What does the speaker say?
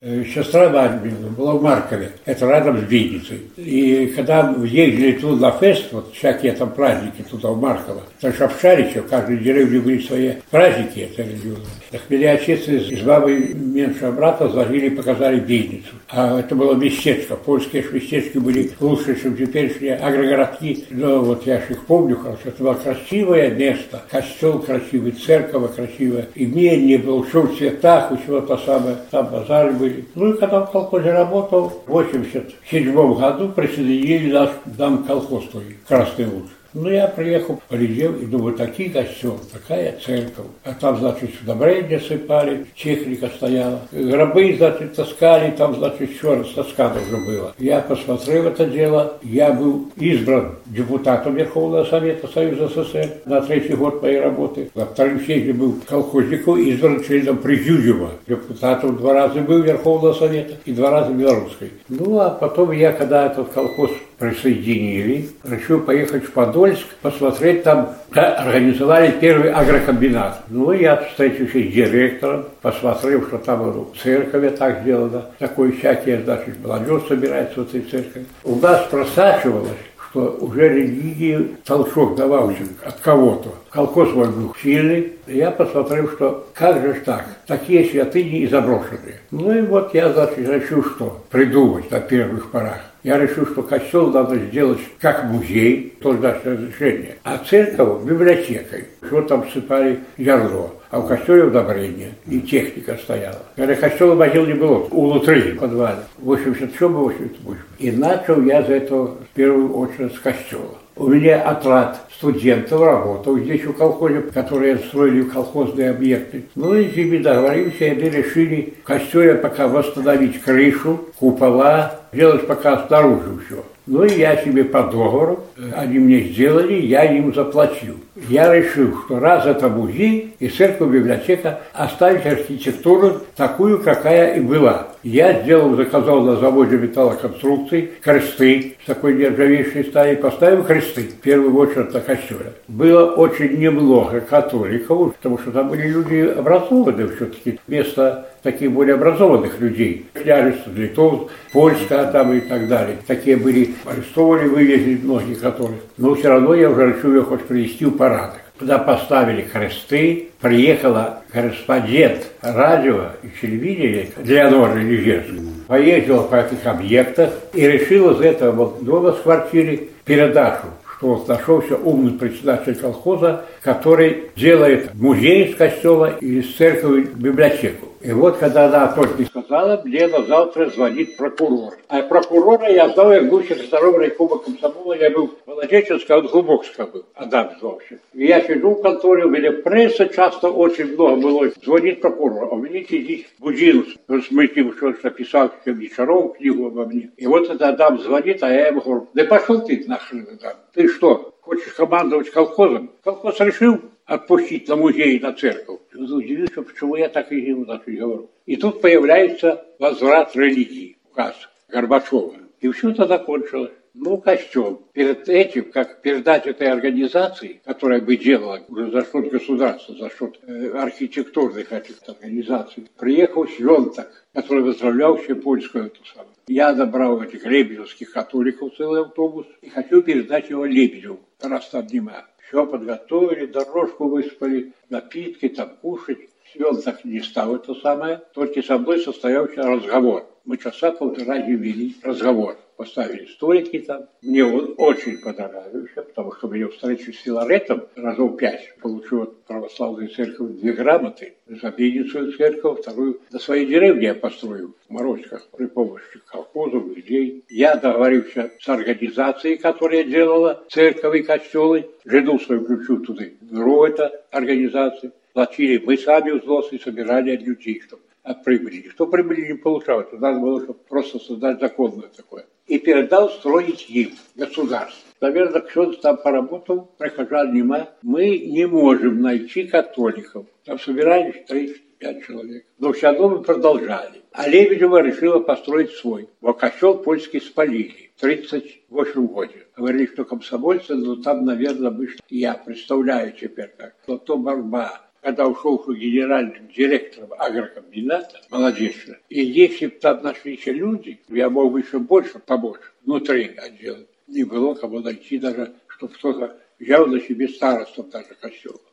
Сестра Вальбина была в Маркове, это рядом с Винницей. И когда ездили туда на фест, вот всякие там праздники туда в Марково, потому что в Шариче в каждой деревне были свои праздники, это религиозные. Так меня отец с бабой меньшего брата сложили и показали Винницу. А это было местечко, польские местечки были лучше, чем теперешние агрогородки. Но вот я же их помню хорошо, это было красивое место, костел красивый, церковь красивая, имение было, все в цветах, у всего то самое, там базары были. Ну и когда в колхозе работал, в 1987 году присоединили наш дам колхоз, Красный Луч. Ну, я приехал, полетел и думаю, такие костел, такая церковь. А там, значит, удобрения сыпали, техника стояла. Гробы, значит, таскали, там, значит, еще раз таскано уже было. Я посмотрел это дело, я был избран депутатом Верховного Совета Союза СССР на 3-й год моей работы. На втором съезде был колхозником, избран членом президиума. Депутатом 2 раза был Верховного Совета и 2 раза Белорусской. Ну, а потом я, когда этот колхоз присоединили, решил поехать в Подольск, посмотреть там, организовали первый агрокомбинат. Ну, я встретился с директором, посмотрел, что там в церкви так сделано, такое всякие, значит, молодежь собирается в этой церкви. У нас просачивалось, что уже религии толчок давался от кого-то. Колхоз мой был сильный, и я посмотрел, что как же так, такие святыни и заброшенные. Ну и вот я, значит, решил, что придумать на первых порах. Я решил, что костел надо сделать как музей, тоже наше разрешение, а церковь библиотекой. Что там всыпали зерно, а в костеле удобрения, и техника стояла. Когда костела могил не было, у Лутры в подвале, в 87-88. И начал я за это в первую очередь с костела. У меня отряд студентов работал здесь у колхоза, которые строили колхозные объекты. Ну и с ними договорились, и они решили в костеле пока восстановить крышу, купола, делать пока снаружи все. Ну и я себе по договору, они мне сделали, я им заплатил. Я решил, что раз это музей и церковь, библиотека, оставить архитектуру такую, какая и была. Я заказал на заводе металлоконструкций кресты с такой нержавеющей стали, поставил кресты, в первую очередь на костеле. Было очень немного католиков, потому что там были люди образованные все-таки, вместо таких более образованных людей. Княжество, Литов, Польска там и так далее. Такие были, арестовали, вывезли многих католиков. Но все равно я уже решил их хоть привести в порядок. Туда поставили кресты, приехала корреспондент радио и телевидения Леонора Лежерская, поездила по этих объектах и решила из этого вот дома с квартиры передачу, что вот нашелся умный председатель колхоза, который делает музей из костела и из церкви библиотеку. И вот, когда она только сказала, мне на завтра звонит прокурор. А прокурора я знал, я был секретарем райкома комсомола, я был Молодеченска, он Глубокска был, Адам звался. И я сижу в конторе, у меня пресса часто очень много было. Звонит прокурор, а у меня сидит Будинус, мы с ним что-то написал, Вечеров, книгу обо мне. И вот это Адам звонит, а я ему говорю, да пошел ты нахрен, Адам, ты что, хочешь командовать колхозом? Колхоз решил отпустить на музей, на церковь. Удивился, почему я так и ему говорю. И тут появляется возврат религии, указ Горбачева. И все это закончилось. Ну, костел. Перед этим, как передать этой организации, которая бы делала уже за счет государства, за счет архитектурных этих организаций, приехал Свентак, который возглавлял все польскую эту самую. Я забрал этих лебедевских католиков целый автобус и хочу передать его Лебедеву, раз там нема. Все подготовили, дорожку выспали, напитки там кушать. Свентак не стал это самое, только со мной состоялся разговор. Мы часа полтора вели разговор. Поставили столики там. Мне он очень понравился, потому что меня встречу с Филаретом разов 5. Получил от православной церкви 2 грамоты. За Винницкую церковь, вторую на своей деревне я построил в Морозках при помощи колхозов, людей. Я договорился с организацией, которая делала церковь и костелы. Жену свою включу туда. Другую это организацию. Платили мы сами взносы, собирали от людей, чтобы от прибыли. Никто прибыли не получал. Это надо было чтобы просто создать законное такое. И передал строить им, государство. Наверное, кто-то там поработал, прихожан нема. Мы не можем найти католиков. Там собирались 35 человек. Но все равно мы продолжали. А Лебедева решила построить свой. Вот костел польский спалили в 1938 году. Говорили, что комсомольцы, но там, наверное, вышли. Я представляю теперь как. Зато борьба. когда ушел генеральным директором агрокомбината, молодечно. И если бы там нашлись люди, я мог бы еще больше помочь внутри отдела. Не было кого найти даже, чтобы кто-то взял на себе старостом даже костела.